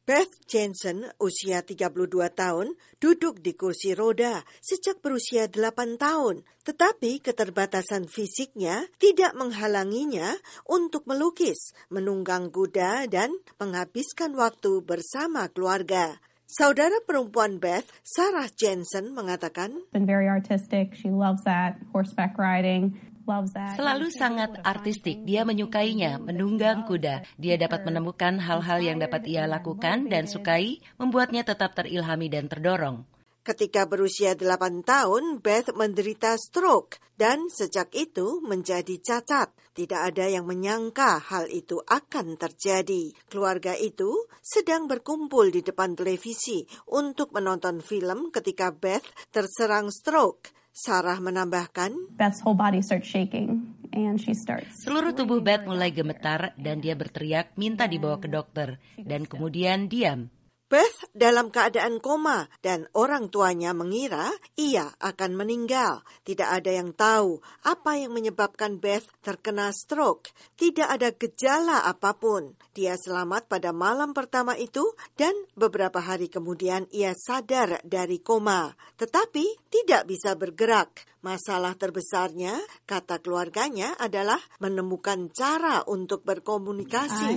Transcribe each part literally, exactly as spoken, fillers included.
Beth Jensen, usia tiga puluh dua tahun, duduk di kursi roda sejak berusia delapan tahun. Tetapi keterbatasan fisiknya tidak menghalanginya untuk melukis, menunggang kuda, dan menghabiskan waktu bersama keluarga. Saudara perempuan Beth, Sarah Jensen, mengatakan, Been very artistic. She loves that horseback riding. Selalu sangat artistik, dia menyukainya, menunggang kuda. Dia dapat menemukan hal-hal yang dapat ia lakukan dan sukai, membuatnya tetap terilhami dan terdorong. Ketika berusia delapan tahun, Beth menderita stroke dan sejak itu menjadi cacat. Tidak ada yang menyangka hal itu akan terjadi. Keluarga itu sedang berkumpul di depan televisi untuk menonton film ketika Beth terserang stroke. Sarah menambahkan, Beth's whole body starts shaking and she starts. Seluruh tubuh Beth mulai gemetar dan dia berteriak minta dibawa ke dokter dan kemudian diam. Beth dalam keadaan koma dan orang tuanya mengira ia akan meninggal. Tidak ada yang tahu apa yang menyebabkan Beth terkena stroke. Tidak ada gejala apapun. Dia selamat pada malam pertama itu dan beberapa hari kemudian ia sadar dari koma. Tetapi tidak bisa bergerak. Masalah terbesarnya, kata keluarganya, adalah menemukan cara untuk berkomunikasi.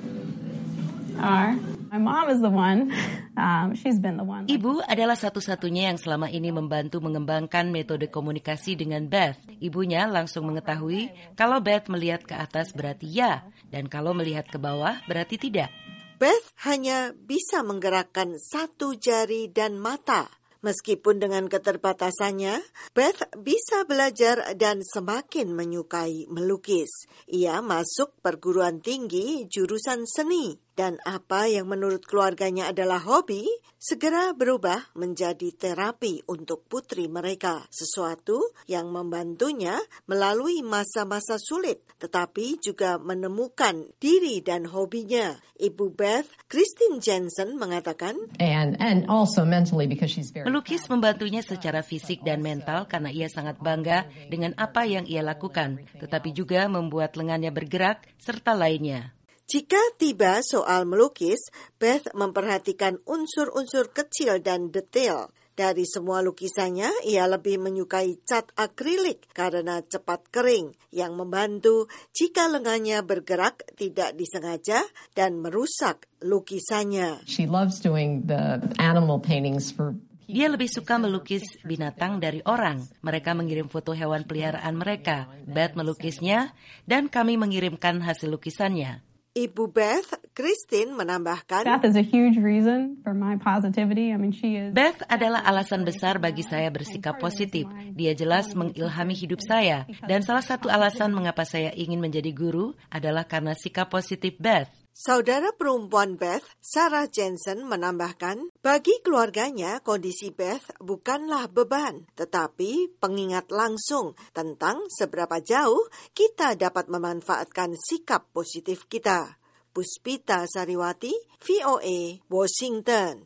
Are. My mom is the one. Um, she's been the one. Ibu adalah satu-satunya yang selama ini membantu mengembangkan metode komunikasi dengan Beth. Ibunya langsung mengetahui kalau Beth melihat ke atas berarti ya, dan kalau melihat ke bawah berarti tidak. Beth hanya bisa menggerakkan satu jari dan mata. Meskipun dengan keterbatasannya, Beth bisa belajar dan semakin menyukai melukis. Ia masuk perguruan tinggi jurusan seni. Dan apa yang menurut keluarganya adalah hobi, segera berubah menjadi terapi untuk putri mereka. Sesuatu yang membantunya melalui masa-masa sulit, tetapi juga menemukan diri dan hobinya. Ibu Beth, Christine Jensen, mengatakan, And, and also mentally because she's very melukis membantunya secara fisik dan mental karena ia sangat bangga dengan apa yang ia lakukan, tetapi juga membuat lengannya bergerak serta lainnya. Jika tiba soal melukis, Beth memperhatikan unsur-unsur kecil dan detail. Dari semua lukisannya, ia lebih menyukai cat akrilik karena cepat kering, yang membantu jika lengannya bergerak tidak disengaja dan merusak lukisannya. She loves doing the animal paintings for Dia lebih suka melukis binatang dari orang. Mereka mengirim foto hewan peliharaan mereka. Beth melukisnya, dan kami mengirimkan hasil lukisannya. Ibu Beth, Christine, menambahkan, Beth is a huge reason for my positivity. I mean, she is. Beth adalah alasan besar bagi saya bersikap positif. Dia jelas mengilhami hidup saya. Dan salah satu alasan mengapa saya ingin menjadi guru adalah karena sikap positif Beth. Saudara perempuan Beth, Sarah Jensen, menambahkan, bagi keluarganya kondisi Beth bukanlah beban, tetapi pengingat langsung tentang seberapa jauh kita dapat memanfaatkan sikap positif kita. Puspita Sariwati, V O A, Washington.